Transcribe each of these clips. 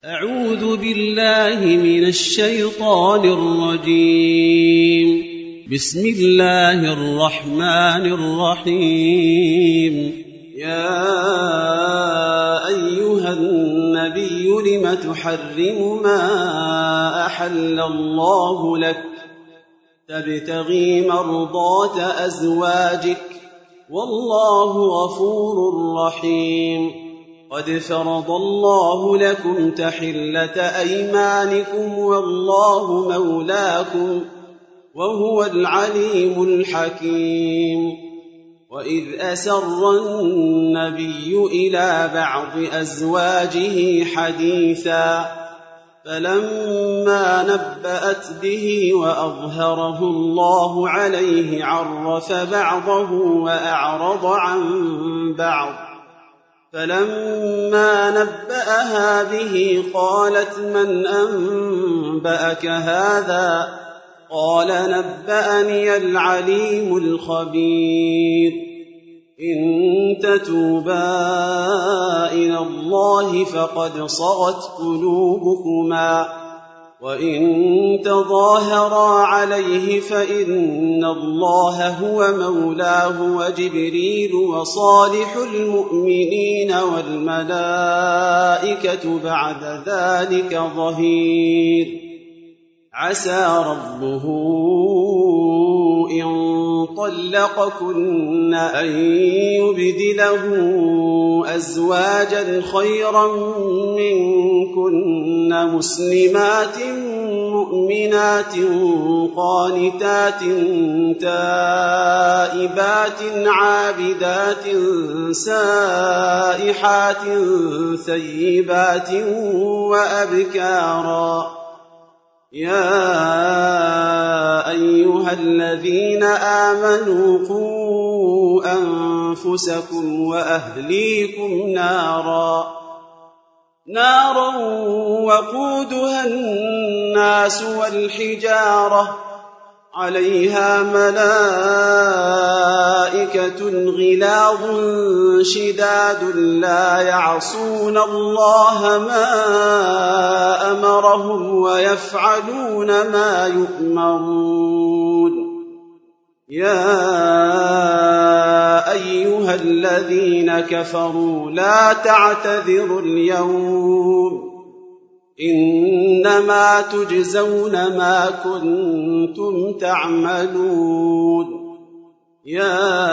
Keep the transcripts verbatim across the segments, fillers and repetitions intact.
أعوذ بالله من الشيطان الرجيم. بسم الله الرحمن الرحيم. يا أيها النبي لم تحرم ما أحل الله لك تبتغي مرضات أزواجك والله غفور رحيم. قد فرض الله لكم تحلة أيمانكم والله مولاكم وهو العليم الحكيم. وإذ أسر النبي إلى بعض أزواجه حديثا فلما نبأت به وأظهره الله عليه عرف بعضه وأعرض عن بعض. فلما نبأها به قالت من أنبأك هذا؟ قال نبأني العليم الخبير. إن تتوبا إلى الله فقد صغت قلوبكما وإن تظاهرا عليه فإن الله هو مولاه وجبريل وصالح المؤمنين والملائكة بعد ذلك ظهير. عسى ربه إن طلقكن أن يبدله أزواجا خيرا منكن مسلمات مؤمنات قانتات تائبات عابدات سائحات ثيبات وأبكارا. يا أيها الذين آمنوا قوا أنفسكم وأهليكم نارا نارا وقودها الناس والحجارة عليها ملائكة غلاظ شداد لا يعصون الله ما أمرهم ويفعلون ما يؤمرون. يا أيها الذين كفروا لا تعتذروا اليوم إنما تجزون ما كنتم تعملون. يا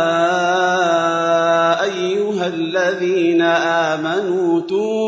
أيها الذين آمنوا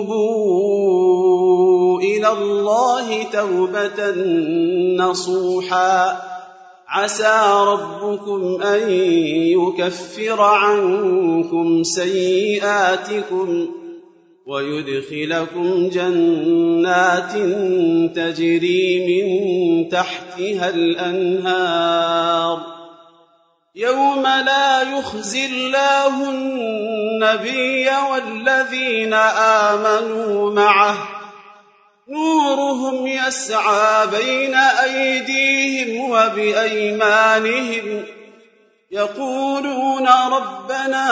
توبوا إلى الله توبة نصوحا عسى ربكم أن يكفر عنكم سيئاتكم ويدخلكم جنات تجري من تحتها الأنهار يوم لا يخزي الله النبي والذين آمنوا معه نورهم يسعى بين أيديهم وبأيمانهم يقولون ربنا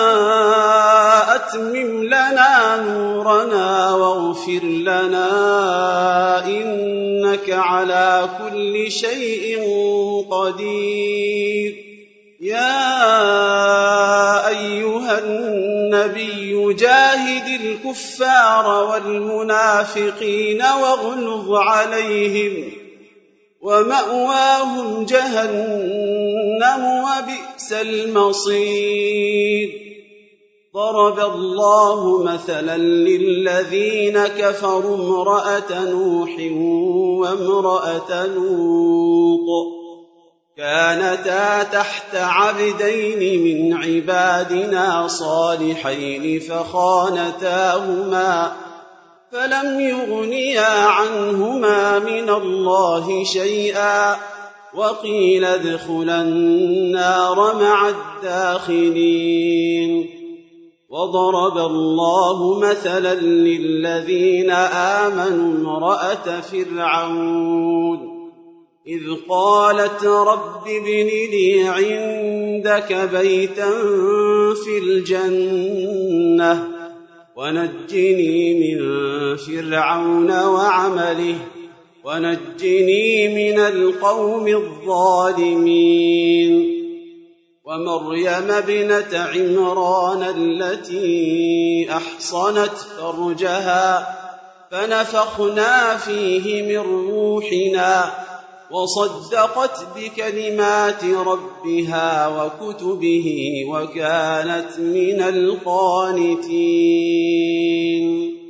أتمم لنا نورنا واغفر لنا إنك على كل شيء قدير. يا أيها النبي جاهد الكفار والمنافقين واغلظ عليهم ومأواهم جهنم وبئس المصير. ضرب الله مثلا للذين كفروا امرأة نوح وامرأة لوط كانتا تحت عبدين من عبادنا صالحين فخانتاهما فلم يغنيا عنهما من الله شيئا وقيل ادخلا النار مع الداخلين. وضرب الله مثلا للذين آمنوا امرأة فرعون إذ قالت رب ابن لي عندك بيتا في الجنة ونجني من فرعون وعمله ونجني من القوم الظالمين ومريم ابنة عمران التي أحصنت فرجها فنفخنا فيه من روحنا وصدقت بكلمات ربها وكتبه وكانت من القانتين